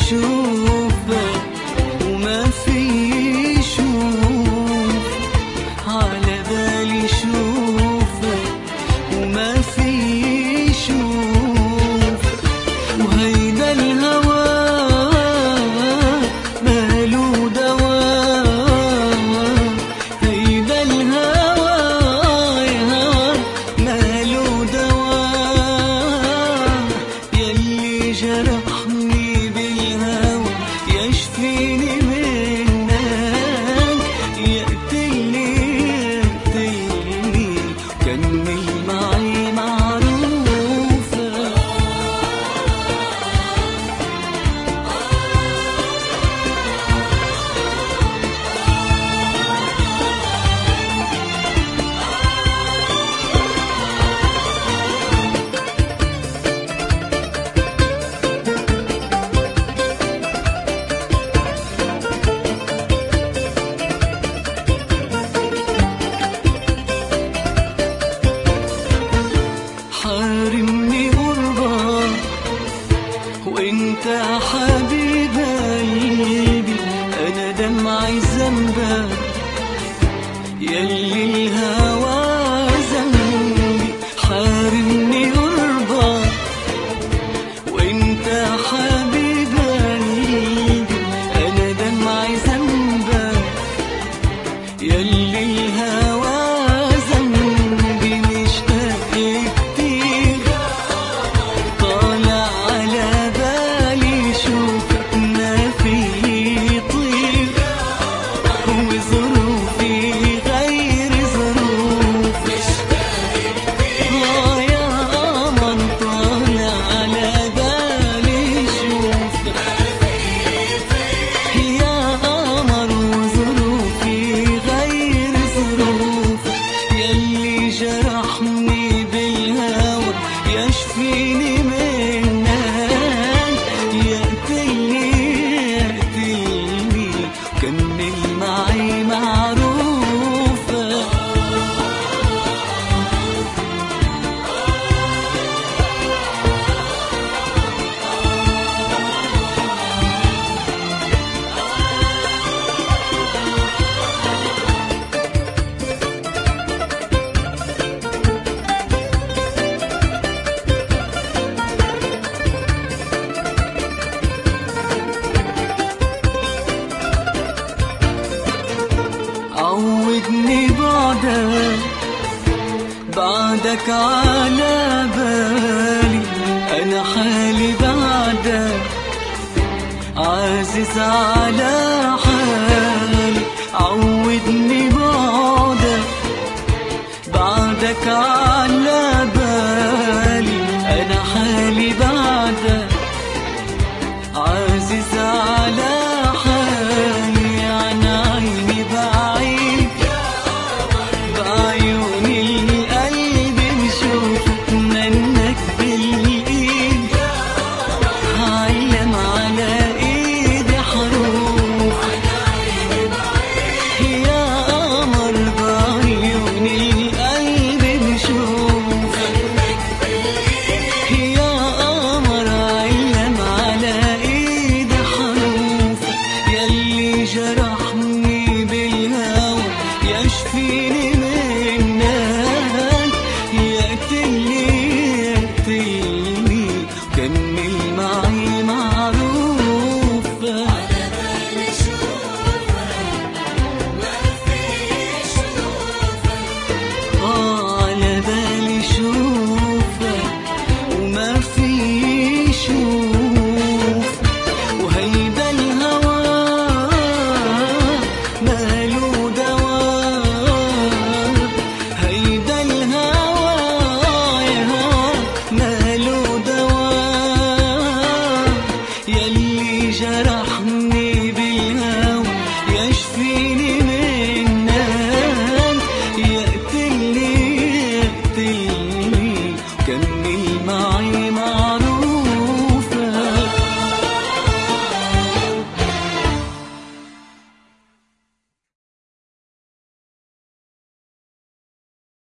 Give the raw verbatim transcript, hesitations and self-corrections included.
شوفك وما في شوف، على بالي شوفك وما في شوف. وهيدا الهوى ماله دواء، هيدا الهوى يا هوى ماله دواء. يلي جرحني بالهوى يشفيني منك، يقتلني يقتلني كمل معي معروفة. حارمني قربك وانت حبيب قلبي، انا دمعي ذنبك يلي الهوى ذنبي. حارمني قربك وانت حبيب قلبي، انا دمعي ذنبك يلي الهوى ذنبي. مشتاق كتير طالع على بالي شوفك ما في طير، وظروفي غير ظروفك. آه يا قمر طالع على بالي شوفك يا قمر، وظروفي غير ظروفك. يلي جرحني بالهوى يشفيني منك، يقتلني يقتلني كمل معي معروفة. عودني بعدك بعدك على بالي، أنا حالي بعدك عازز على حالي. عودني بعدك بعدك على بالي، أنا حالي بعدك عازز على حالي. عن عيني بعيد بعيوني القلب بشوفك، منك بالإيد علم على إيدي حروف. يا قمر بعيوني القلب بشوفك يا قمر، علم على إيدي حروف. يلي جرحني بالهوى يشفيني منك، يقتلني يقتلني كمل معي معروفة. على بالي شوفك ما في شوفك، آه على بالي شوفك وما في شوف. وهيدا الهوى ماله دواء، هيدا الهوى يا هوى ماله دواء. يلي جرحني بالهوى يشفيني